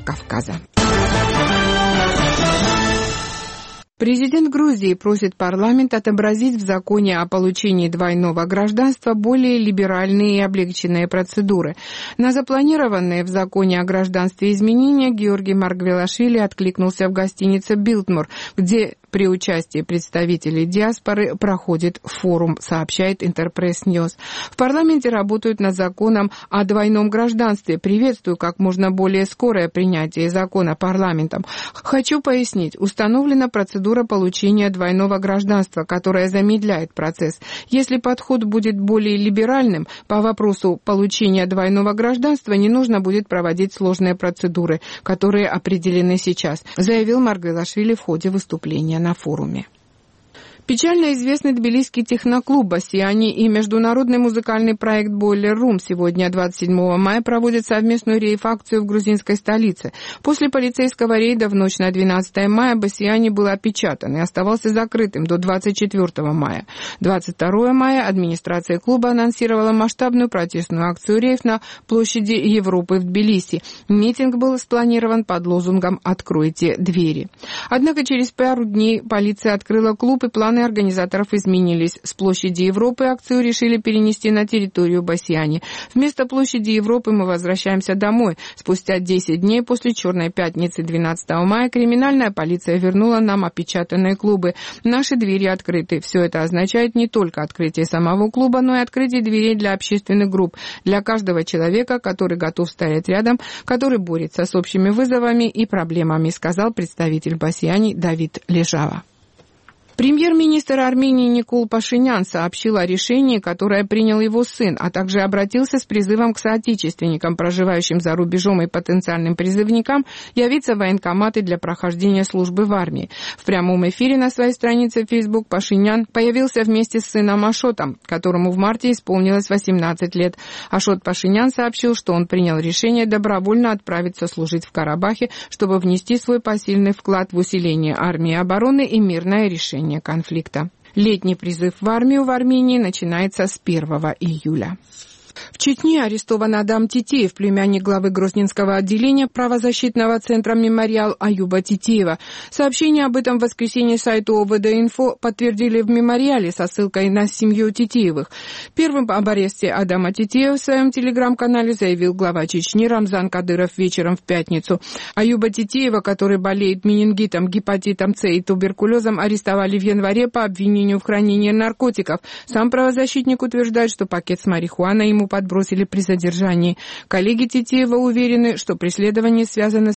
Кавказа. Президент Грузии просит парламент отобразить в законе о получении двойного гражданства более либеральные и облегченные процедуры. На запланированные в законе о гражданстве изменения Георгий Маргвелашвили откликнулся в гостинице «Билтмор», где при участии представителей диаспоры проходит форум, сообщает Интерпресс Ньюс. В парламенте работают над законом о двойном гражданстве. Приветствую как можно более скорое принятие закона парламентом. Хочу пояснить, установлена процедура получения двойного гражданства, которая замедляет процесс. Если подход будет более либеральным, по вопросу получения двойного гражданства не нужно будет проводить сложные процедуры, которые определены сейчас, заявил Маргвелашвили в ходе выступления на форуме. Печально известный тбилисский техноклуб «Басиани» и международный музыкальный проект «Бойлер Рум» сегодня, 27 мая, проводят совместную рейв-акцию в грузинской столице. После полицейского рейда в ночь на 12 мая «Басиани» был опечатан и оставался закрытым до 24 мая. 22 мая администрация клуба анонсировала масштабную протестную акцию рейв на площади Европы в Тбилиси. Митинг был спланирован под лозунгом «Откройте двери». Однако через пару дней полиция открыла клуб, и планы организаторов изменились. С площади Европы акцию решили перенести на территорию Басиани. Вместо площади Европы мы возвращаемся домой. Спустя 10 дней после Черной пятницы 12 мая криминальная полиция вернула нам опечатанные клубы. Наши двери открыты. Все это означает не только открытие самого клуба, но и открытие дверей для общественных групп, для каждого человека, который готов стоять рядом, который борется с общими вызовами и проблемами, сказал представитель Басиани Давид Лежава. Премьер-министр Армении Никол Пашинян сообщил о решении, которое принял его сын, а также обратился с призывом к соотечественникам, проживающим за рубежом и потенциальным призывникам, явиться в военкоматы для прохождения службы в армии. В прямом эфире на своей странице в Facebook Пашинян появился вместе с сыном Ашотом, которому в марте исполнилось 18 лет. Ашот Пашинян сообщил, что он принял решение добровольно отправиться служить в Карабахе, чтобы внести свой посильный вклад в усиление армии обороны и мирное решение конфликта. Летний призыв в армию в Армении начинается с 1 июля. В Чечне арестован Адам Титеев, племянник главы Грозненского отделения правозащитного центра «Мемориал» Аюба Титеева. Сообщение об этом в воскресенье сайту ОВД-Инфо подтвердили в «Мемориале» со ссылкой на семью Титеевых. Первым об аресте Адама Титеева в своем телеграм-канале заявил глава Чечни Рамзан Кадыров вечером в пятницу. Аюба Титеева, который болеет менингитом, гепатитом С и туберкулезом, арестовали в январе по обвинению в хранении наркотиков. Сам правозащитник утверждает, что пакет с марихуаной ему подбросили при задержании. Коллеги Титеева уверены, что преследование связано